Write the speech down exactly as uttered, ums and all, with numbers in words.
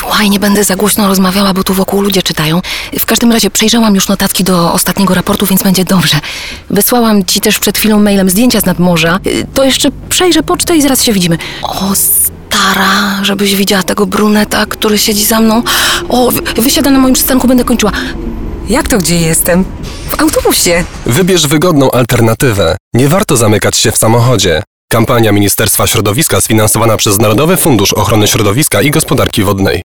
Słuchaj, nie będę za głośno rozmawiała, bo tu wokół ludzie czytają. W każdym razie przejrzałam już notatki do ostatniego raportu, więc będzie dobrze. Wysłałam ci też przed chwilą mailem zdjęcia z nadmorza. To jeszcze przejrzę pocztę i zaraz się widzimy. O, stara, żebyś widziała tego bruneta, który siedzi za mną. O, wy- wysiada na moim przystanku, będę kończyła. Jak to gdzie jestem? W autobusie. Wybierz wygodną alternatywę. Nie warto zamykać się w samochodzie. Kampania Ministerstwa Środowiska sfinansowana przez Narodowy Fundusz Ochrony Środowiska i Gospodarki Wodnej.